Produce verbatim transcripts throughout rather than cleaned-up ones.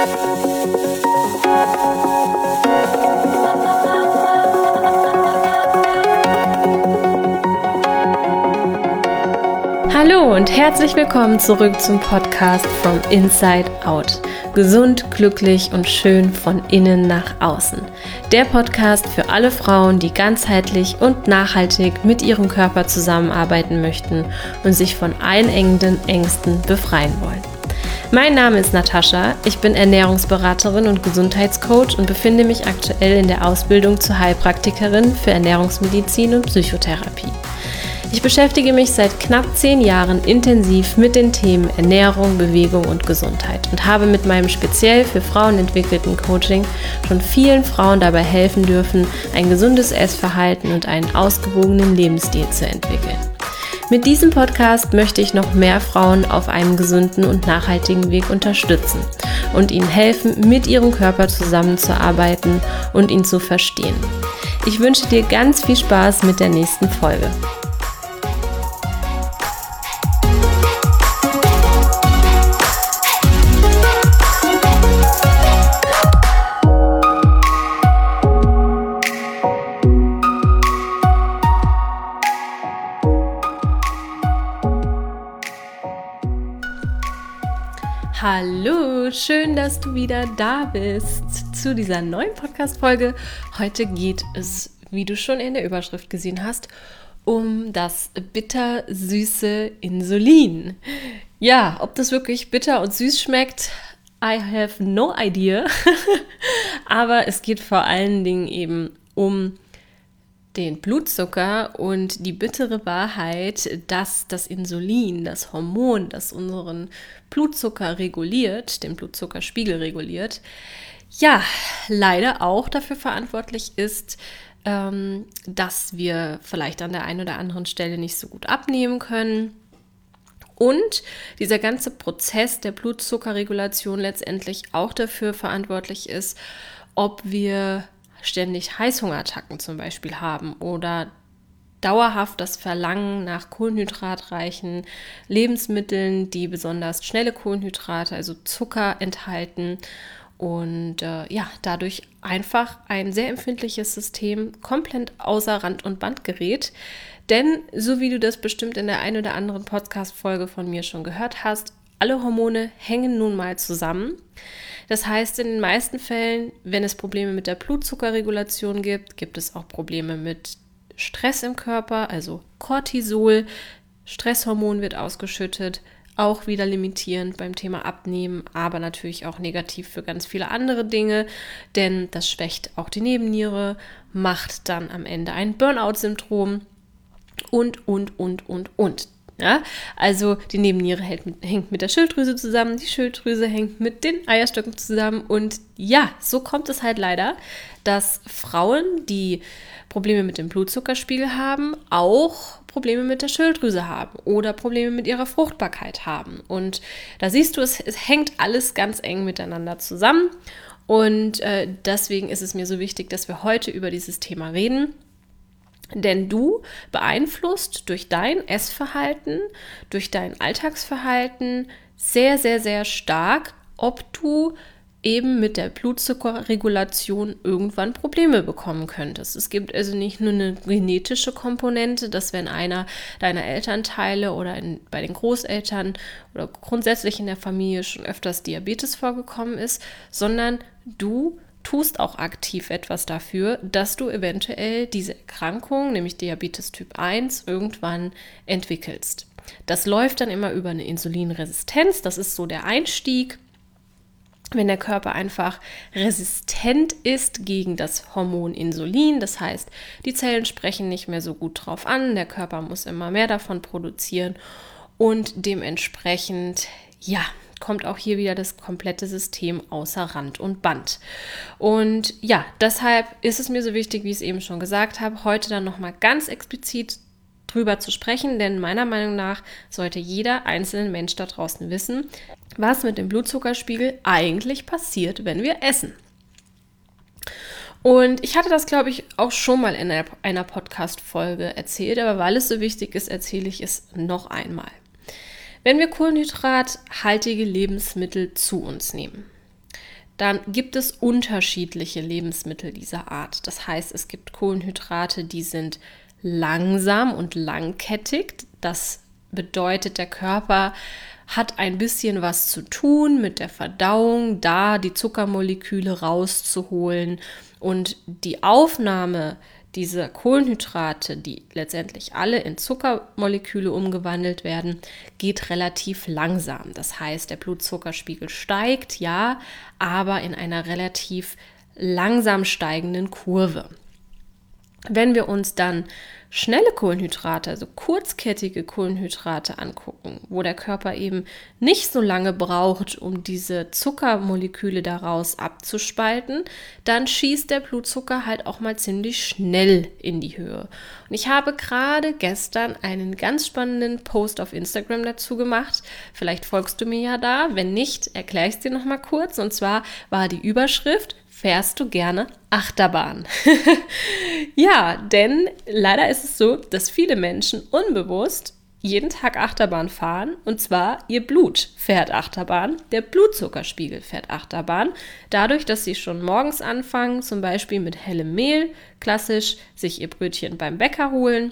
Hallo und herzlich willkommen zurück zum Podcast From Inside Out. Gesund, glücklich und schön von innen nach außen. Der Podcast für alle Frauen, die ganzheitlich und nachhaltig mit ihrem Körper zusammenarbeiten möchten und sich von einengenden Ängsten befreien wollen. Mein Name ist Natascha, ich bin Ernährungsberaterin und Gesundheitscoach und befinde mich aktuell in der Ausbildung zur Heilpraktikerin für Ernährungsmedizin und Psychotherapie. Ich beschäftige mich seit knapp zehn Jahren intensiv mit den Themen Ernährung, Bewegung und Gesundheit und habe mit meinem speziell für Frauen entwickelten Coaching schon vielen Frauen dabei helfen dürfen, ein gesundes Essverhalten und einen ausgewogenen Lebensstil zu entwickeln. Mit diesem Podcast möchte ich noch mehr Frauen auf einem gesunden und nachhaltigen Weg unterstützen und ihnen helfen, mit ihrem Körper zusammenzuarbeiten und ihn zu verstehen. Ich wünsche dir ganz viel Spaß mit der nächsten Folge. Hallo, schön, dass du wieder da bist zu dieser neuen Podcast-Folge. Heute geht es, wie du schon in der Überschrift gesehen hast, um das bittersüße Insulin. Ja, ob das wirklich bitter und süß schmeckt, I have no idea. Aber es geht vor allen Dingen eben um den Blutzucker und die bittere Wahrheit, dass das Insulin, das Hormon, das unseren Blutzucker reguliert, den Blutzuckerspiegel reguliert, ja, leider auch dafür verantwortlich ist, ähm, dass wir vielleicht an der einen oder anderen Stelle nicht so gut abnehmen können. Und dieser ganze Prozess der Blutzuckerregulation letztendlich auch dafür verantwortlich ist, ob wir ständig Heißhungerattacken zum Beispiel haben oder dauerhaft das Verlangen nach kohlenhydratreichen Lebensmitteln, die besonders schnelle Kohlenhydrate, also Zucker enthalten und äh, ja, dadurch einfach ein sehr empfindliches System komplett außer Rand und Band gerät. Denn, so wie du das bestimmt in der einen oder anderen Podcast-Folge von mir schon gehört hast, alle Hormone hängen nun mal zusammen. Das heißt, in den meisten Fällen, wenn es Probleme mit der Blutzuckerregulation gibt, gibt es auch Probleme mit Stress im Körper, also Cortisol, Stresshormon wird ausgeschüttet, auch wieder limitierend beim Thema Abnehmen, aber natürlich auch negativ für ganz viele andere Dinge, denn das schwächt auch die Nebenniere, macht dann am Ende ein Burnout-Syndrom und, und, und, und, und. Ja, also die Nebenniere hält mit, hängt mit der Schilddrüse zusammen, die Schilddrüse hängt mit den Eierstöcken zusammen und ja, so kommt es halt leider, dass Frauen, die Probleme mit dem Blutzuckerspiegel haben, auch Probleme mit der Schilddrüse haben oder Probleme mit ihrer Fruchtbarkeit haben. Und da siehst du, es, es hängt alles ganz eng miteinander zusammen und äh, deswegen ist es mir so wichtig, dass wir heute über dieses Thema reden. Denn du beeinflusst durch dein Essverhalten, durch dein Alltagsverhalten sehr, sehr, sehr stark, ob du eben mit der Blutzuckerregulation irgendwann Probleme bekommen könntest. Es gibt also nicht nur eine genetische Komponente, dass wenn einer deiner Elternteile oder in, bei den Großeltern oder grundsätzlich in der Familie schon öfters Diabetes vorgekommen ist, sondern du tust auch aktiv etwas dafür, dass du eventuell diese Erkrankung, nämlich Diabetes Typ eins, irgendwann entwickelst. Das läuft dann immer über eine Insulinresistenz, das ist so der Einstieg. Wenn der Körper einfach resistent ist gegen das Hormon Insulin, das heißt, die Zellen sprechen nicht mehr so gut drauf an, der Körper muss immer mehr davon produzieren und dementsprechend, ja, kommt auch hier wieder das komplette System außer Rand und Band. Und ja, deshalb ist es mir so wichtig, wie ich es eben schon gesagt habe, heute dann nochmal ganz explizit drüber zu sprechen, denn meiner Meinung nach sollte jeder einzelne Mensch da draußen wissen, was mit dem Blutzuckerspiegel eigentlich passiert, wenn wir essen. Und ich hatte das, glaube ich, auch schon mal in einer Podcast-Folge erzählt, aber weil es so wichtig ist, erzähle ich es noch einmal. Wenn wir kohlenhydrathaltige Lebensmittel zu uns nehmen, dann gibt es unterschiedliche Lebensmittel dieser Art. Das heißt, es gibt Kohlenhydrate, die sind langsam und langkettig. Das bedeutet, der Körper hat ein bisschen was zu tun mit der Verdauung, da die Zuckermoleküle rauszuholen, und die Aufnahme dieser Kohlenhydrate, die letztendlich alle in Zuckermoleküle umgewandelt werden, geht relativ langsam. Das heißt, der Blutzuckerspiegel steigt, ja, aber in einer relativ langsam steigenden Kurve. Wenn wir uns dann schnelle Kohlenhydrate, also kurzkettige Kohlenhydrate angucken, wo der Körper eben nicht so lange braucht, um diese Zuckermoleküle daraus abzuspalten, dann schießt der Blutzucker halt auch mal ziemlich schnell in die Höhe. Und ich habe gerade gestern einen ganz spannenden Post auf Instagram dazu gemacht. Vielleicht folgst du mir ja da. Wenn nicht, erkläre ich es dir nochmal kurz. Und zwar war die Überschrift: Fährst du gerne Achterbahn? Ja, denn leider ist es so, dass viele Menschen unbewusst jeden Tag Achterbahn fahren, und zwar ihr Blut fährt Achterbahn, der Blutzuckerspiegel fährt Achterbahn, dadurch, dass sie schon morgens anfangen, zum Beispiel mit hellem Mehl, klassisch sich ihr Brötchen beim Bäcker holen.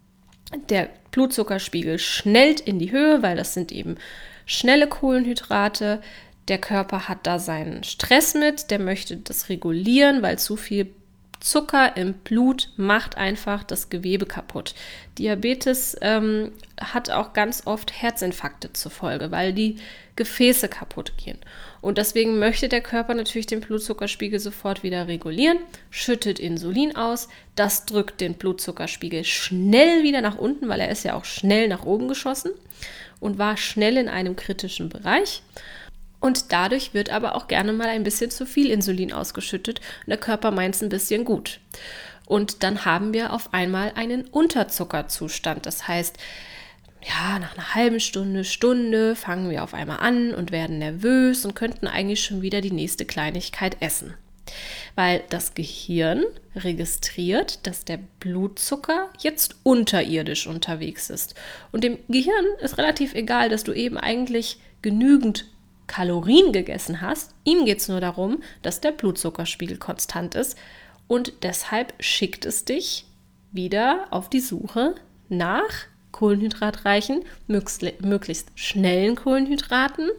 Der Blutzuckerspiegel schnellt in die Höhe, weil das sind eben schnelle Kohlenhydrate. Der Körper hat da seinen Stress mit, der möchte das regulieren, weil zu viel Zucker im Blut macht einfach das Gewebe kaputt. Diabetes ähm, hat auch ganz oft Herzinfarkte zur Folge, weil die Gefäße kaputt gehen. Und deswegen möchte der Körper natürlich den Blutzuckerspiegel sofort wieder regulieren, schüttet Insulin aus. Das drückt den Blutzuckerspiegel schnell wieder nach unten, weil er ist ja auch schnell nach oben geschossen und war schnell in einem kritischen Bereich. Und dadurch wird aber auch gerne mal ein bisschen zu viel Insulin ausgeschüttet und der Körper meint es ein bisschen gut. Und dann haben wir auf einmal einen Unterzuckerzustand. Das heißt, ja, nach einer halben Stunde, Stunde fangen wir auf einmal an und werden nervös und könnten eigentlich schon wieder die nächste Kleinigkeit essen. Weil das Gehirn registriert, dass der Blutzucker jetzt unterirdisch unterwegs ist. Und dem Gehirn ist relativ egal, dass du eben eigentlich genügend Kalorien gegessen hast. Ihm geht es nur darum, dass der Blutzuckerspiegel konstant ist, und deshalb schickt es dich wieder auf die Suche nach kohlenhydratreichen, möglichst schnellen Kohlenhydraten,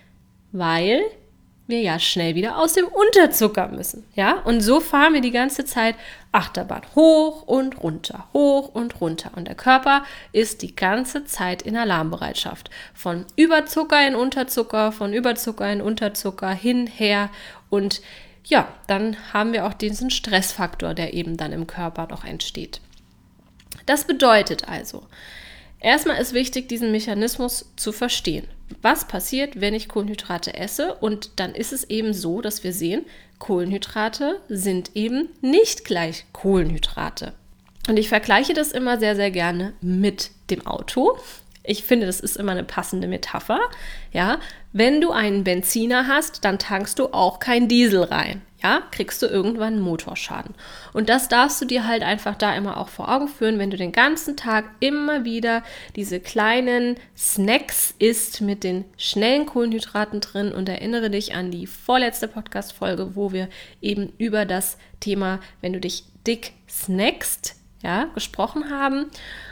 weil wir ja schnell wieder aus dem Unterzucker müssen. Ja? Und so fahren wir die ganze Zeit Achterbahn hoch und runter, hoch und runter. Und der Körper ist die ganze Zeit in Alarmbereitschaft. Von Überzucker in Unterzucker, von Überzucker in Unterzucker, hin, her. Und ja, dann haben wir auch diesen Stressfaktor, der eben dann im Körper noch entsteht. Das bedeutet also, erstmal ist wichtig, diesen Mechanismus zu verstehen. Was passiert, wenn ich Kohlenhydrate esse? Und dann ist es eben so, dass wir sehen, Kohlenhydrate sind eben nicht gleich Kohlenhydrate. Und ich vergleiche das immer sehr, sehr gerne mit dem Auto. Ich finde, das ist immer eine passende Metapher. Ja, wenn du einen Benziner hast, dann tankst du auch kein Diesel rein. Ja, kriegst du irgendwann einen Motorschaden. Und das darfst du dir halt einfach da immer auch vor Augen führen, wenn du den ganzen Tag immer wieder diese kleinen Snacks isst mit den schnellen Kohlenhydraten drin. Und erinnere dich an die vorletzte Podcast-Folge, wo wir eben über das Thema, wenn du dich dick snackst, ja, gesprochen haben.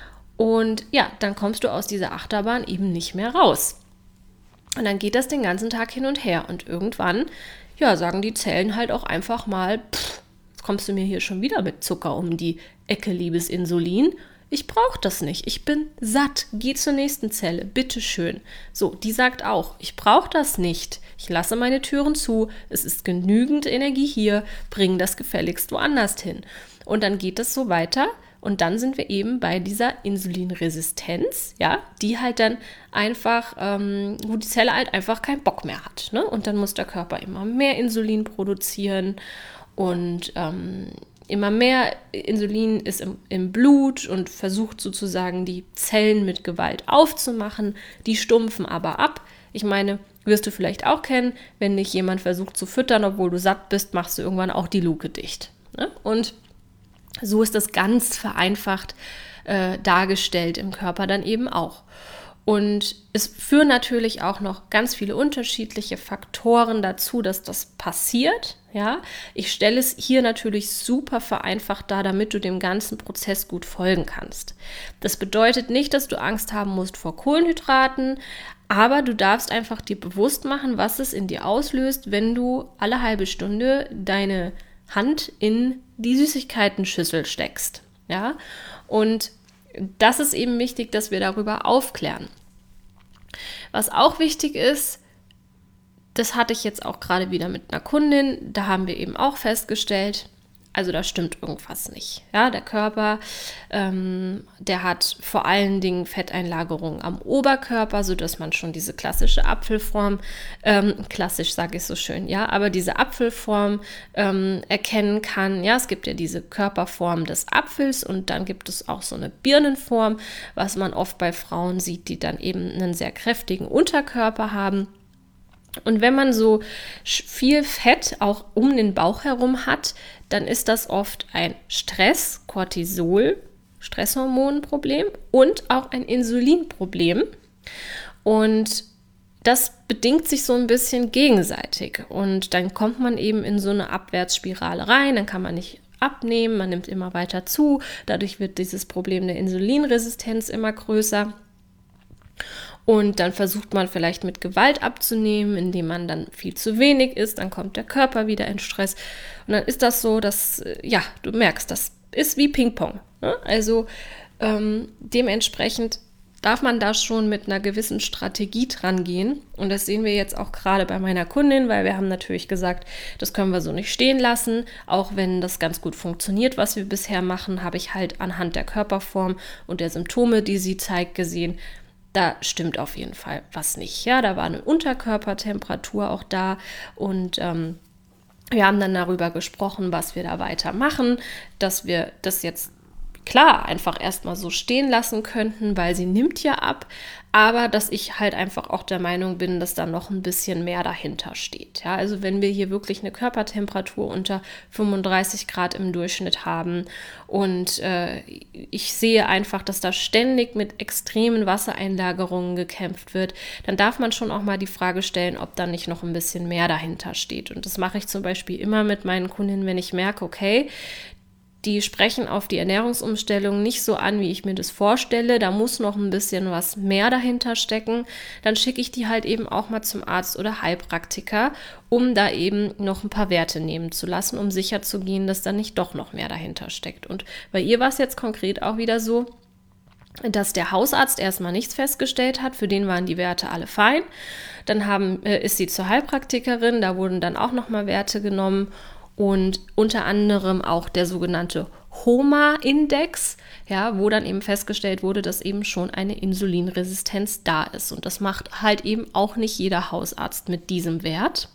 Und ja, dann kommst du aus dieser Achterbahn eben nicht mehr raus. Und dann geht das den ganzen Tag hin und her. Und irgendwann, ja, sagen die Zellen halt auch einfach mal, pff, jetzt kommst du mir hier schon wieder mit Zucker um die Ecke, liebes Insulin. Ich brauche das nicht. Ich bin satt. Geh zur nächsten Zelle. Bitteschön. So, die sagt auch, ich brauche das nicht. Ich lasse meine Türen zu. Es ist genügend Energie hier. Bring das gefälligst woanders hin. Und dann geht es so weiter. Und dann sind wir eben bei dieser Insulinresistenz, ja, die halt dann einfach, ähm, wo die Zelle halt einfach keinen Bock mehr hat, ne? Und dann muss der Körper immer mehr Insulin produzieren und ähm, immer mehr Insulin ist im, im Blut und versucht sozusagen die Zellen mit Gewalt aufzumachen. Die stumpfen aber ab. Ich meine, wirst du vielleicht auch kennen, wenn dich jemand versucht zu füttern, obwohl du satt bist, machst du irgendwann auch die Luke dicht, ne? Und so ist das ganz vereinfacht äh, dargestellt im Körper dann eben auch. Und es führen natürlich auch noch ganz viele unterschiedliche Faktoren dazu, dass das passiert. Ja, ich stelle es hier natürlich super vereinfacht dar, damit du dem ganzen Prozess gut folgen kannst. Das bedeutet nicht, dass du Angst haben musst vor Kohlenhydraten, aber du darfst einfach dir bewusst machen, was es in dir auslöst, wenn du alle halbe Stunde deine Hand in die Süßigkeiten-Schüssel steckst. Ja, und das ist eben wichtig, dass wir darüber aufklären. Was auch wichtig ist, das hatte ich jetzt auch gerade wieder mit einer Kundin, da haben wir eben auch festgestellt, also da stimmt irgendwas nicht. Ja, der Körper, ähm, der hat vor allen Dingen Fetteinlagerungen am Oberkörper, sodass man schon diese klassische Apfelform, ähm, klassisch sage ich so schön, ja, aber diese Apfelform ähm, erkennen kann. Ja, es gibt ja diese Körperform des Apfels und dann gibt es auch so eine Birnenform, was man oft bei Frauen sieht, die dann eben einen sehr kräftigen Unterkörper haben. Und wenn man so viel Fett auch um den Bauch herum hat, dann ist das oft ein Stress, Cortisol, Stresshormonproblem und auch ein Insulinproblem. Und das bedingt sich so ein bisschen gegenseitig. Und dann kommt man eben in so eine Abwärtsspirale rein, dann kann man nicht abnehmen, man nimmt immer weiter zu. Dadurch wird dieses Problem der Insulinresistenz immer größer. Und dann versucht man vielleicht mit Gewalt abzunehmen, indem man dann viel zu wenig isst. Dann kommt der Körper wieder in Stress. Und dann ist das so, dass, ja, du merkst, das ist wie Ping-Pong. Ne? Also ähm, dementsprechend darf man da schon mit einer gewissen Strategie dran gehen. Und das sehen wir jetzt auch gerade bei meiner Kundin, weil wir haben natürlich gesagt, das können wir so nicht stehen lassen. Auch wenn das ganz gut funktioniert, was wir bisher machen, habe ich halt anhand der Körperform und der Symptome, die sie zeigt, gesehen, da stimmt auf jeden Fall was nicht. Ja, da war eine Unterkörpertemperatur auch da und ähm, wir haben dann darüber gesprochen, was wir da weitermachen, dass wir das jetzt klar einfach erstmal so stehen lassen könnten, weil sie nimmt ja ab, aber dass ich halt einfach auch der Meinung bin, dass da noch ein bisschen mehr dahinter steht. Ja, also wenn wir hier wirklich eine Körpertemperatur unter fünfunddreißig Grad im Durchschnitt haben und äh, ich sehe einfach, dass da ständig mit extremen Wassereinlagerungen gekämpft wird, dann darf man schon auch mal die Frage stellen, ob da nicht noch ein bisschen mehr dahinter steht. Und das mache ich zum Beispiel immer mit meinen Kundinnen, wenn ich merke, okay, die sprechen auf die Ernährungsumstellung nicht so an, wie ich mir das vorstelle. Da muss noch ein bisschen was mehr dahinter stecken. Dann schicke ich die halt eben auch mal zum Arzt oder Heilpraktiker, um da eben noch ein paar Werte nehmen zu lassen, um sicherzugehen, dass da nicht doch noch mehr dahinter steckt. Und bei ihr war es jetzt konkret auch wieder so, dass der Hausarzt erstmal nichts festgestellt hat, für den waren die Werte alle fein. Dann haben, äh, ist sie zur Heilpraktikerin, da wurden dann auch nochmal Werte genommen. Und unter anderem auch der sogenannte H O M A-Index, ja, wo dann eben festgestellt wurde, dass eben schon eine Insulinresistenz da ist. Und das macht halt eben auch nicht jeder Hausarzt mit diesem Wert.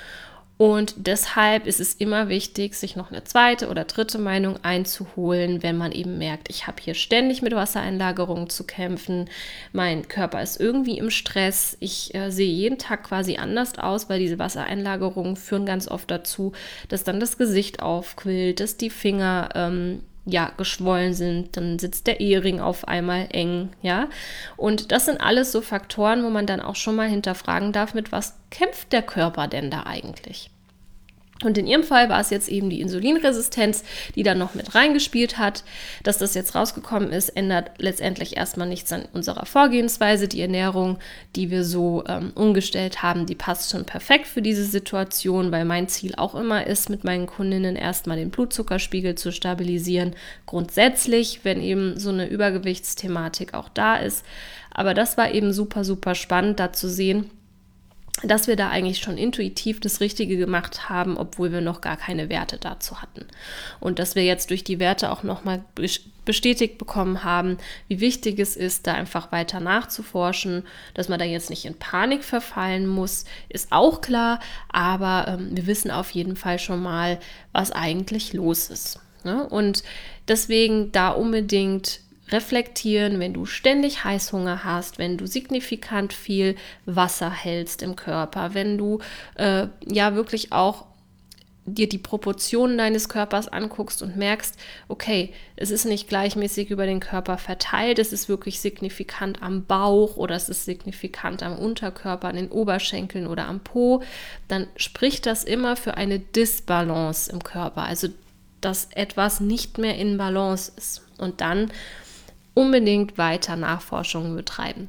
Und deshalb ist es immer wichtig, sich noch eine zweite oder dritte Meinung einzuholen, wenn man eben merkt, ich habe hier ständig mit Wassereinlagerungen zu kämpfen, mein Körper ist irgendwie im Stress, ich äh, sehe jeden Tag quasi anders aus, weil diese Wassereinlagerungen führen ganz oft dazu, dass dann das Gesicht aufquillt, dass die Finger ähm, ja, geschwollen sind, dann sitzt der Ehering auf einmal eng, ja. Und das sind alles so Faktoren, wo man dann auch schon mal hinterfragen darf, mit was kämpft der Körper denn da eigentlich? Und in ihrem Fall war es jetzt eben die Insulinresistenz, die dann noch mit reingespielt hat. Dass das jetzt rausgekommen ist, ändert letztendlich erstmal nichts an unserer Vorgehensweise. Die Ernährung, die wir so ähm, umgestellt haben, die passt schon perfekt für diese Situation, weil mein Ziel auch immer ist, mit meinen Kundinnen erstmal den Blutzuckerspiegel zu stabilisieren. Grundsätzlich, wenn eben so eine Übergewichtsthematik auch da ist. Aber das war eben super, super spannend, da zu sehen, dass wir da eigentlich schon intuitiv das Richtige gemacht haben, obwohl wir noch gar keine Werte dazu hatten. Und dass wir jetzt durch die Werte auch nochmal bestätigt bekommen haben, wie wichtig es ist, da einfach weiter nachzuforschen, dass man da jetzt nicht in Panik verfallen muss, ist auch klar, aber ähm, wir wissen auf jeden Fall schon mal, was eigentlich los ist. Ne? Und deswegen da unbedingt reflektieren, wenn du ständig Heißhunger hast, wenn du signifikant viel Wasser hältst im Körper, wenn du äh, ja wirklich auch dir die Proportionen deines Körpers anguckst und merkst, okay, es ist nicht gleichmäßig über den Körper verteilt, es ist wirklich signifikant am Bauch oder es ist signifikant am Unterkörper, an den Oberschenkeln oder am Po, dann spricht das immer für eine Disbalance im Körper, also dass etwas nicht mehr in Balance ist und dann unbedingt weiter Nachforschungen betreiben.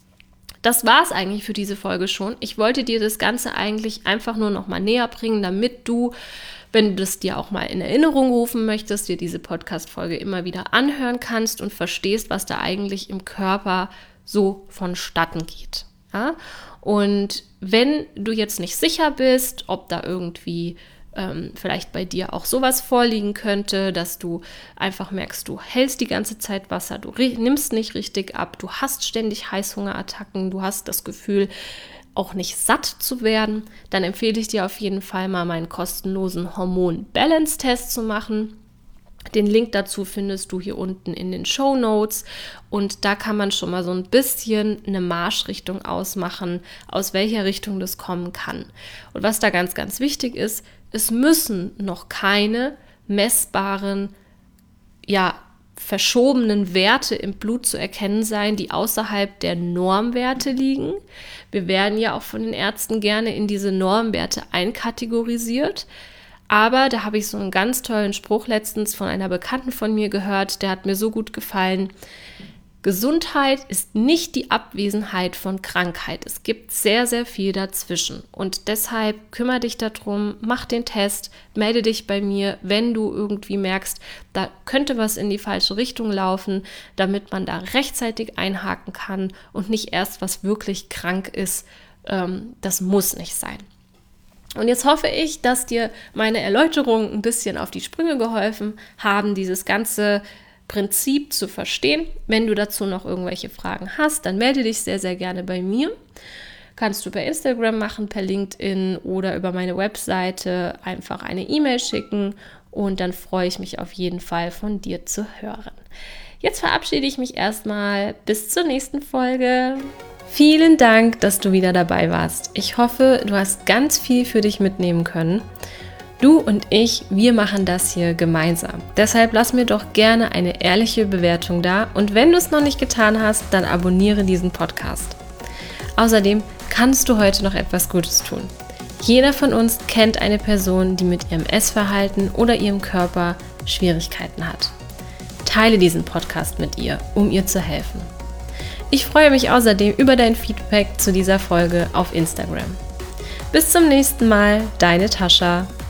Das war es eigentlich für diese Folge schon. Ich wollte dir das Ganze eigentlich einfach nur noch mal näher bringen, damit du, wenn du das dir auch mal in Erinnerung rufen möchtest, dir diese Podcast-Folge immer wieder anhören kannst und verstehst, was da eigentlich im Körper so vonstatten geht. Ja? Und wenn du jetzt nicht sicher bist, ob da irgendwie Ähm, vielleicht bei dir auch sowas vorliegen könnte, dass du einfach merkst, du hältst die ganze Zeit Wasser, du re- nimmst nicht richtig ab, du hast ständig Heißhungerattacken, du hast das Gefühl, auch nicht satt zu werden, dann empfehle ich dir auf jeden Fall mal meinen kostenlosen Hormon-Balance-Test zu machen. Den Link dazu findest du hier unten in den Shownotes und da kann man schon mal so ein bisschen eine Marschrichtung ausmachen, aus welcher Richtung das kommen kann. Und was da ganz, ganz wichtig ist, es müssen noch keine messbaren, ja, verschobenen Werte im Blut zu erkennen sein, die außerhalb der Normwerte liegen. Wir werden ja auch von den Ärzten gerne in diese Normwerte einkategorisiert. Aber da habe ich so einen ganz tollen Spruch letztens von einer Bekannten von mir gehört, der hat mir so gut gefallen. Gesundheit ist nicht die Abwesenheit von Krankheit. Es gibt sehr, sehr viel dazwischen. Und deshalb kümmere dich darum, mach den Test, melde dich bei mir, wenn du irgendwie merkst, da könnte was in die falsche Richtung laufen, damit man da rechtzeitig einhaken kann und nicht erst was wirklich krank ist. Ähm, das muss nicht sein. Und jetzt hoffe ich, dass dir meine Erläuterungen ein bisschen auf die Sprünge geholfen haben, dieses ganze Prinzip zu verstehen. Wenn du dazu noch irgendwelche Fragen hast, dann melde dich sehr, sehr gerne bei mir. Kannst du per Instagram machen, per LinkedIn oder über meine Webseite einfach eine E-Mail schicken und dann freue ich mich auf jeden Fall von dir zu hören. Jetzt verabschiede ich mich erstmal. Bis zur nächsten Folge. Vielen Dank, dass du wieder dabei warst. Ich hoffe, du hast ganz viel für dich mitnehmen können. Du und ich, wir machen das hier gemeinsam. Deshalb lass mir doch gerne eine ehrliche Bewertung da und wenn du es noch nicht getan hast, dann abonniere diesen Podcast. Außerdem kannst du heute noch etwas Gutes tun. Jeder von uns kennt eine Person, die mit ihrem Essverhalten oder ihrem Körper Schwierigkeiten hat. Teile diesen Podcast mit ihr, um ihr zu helfen. Ich freue mich außerdem über dein Feedback zu dieser Folge auf Instagram. Bis zum nächsten Mal, deine Tascha.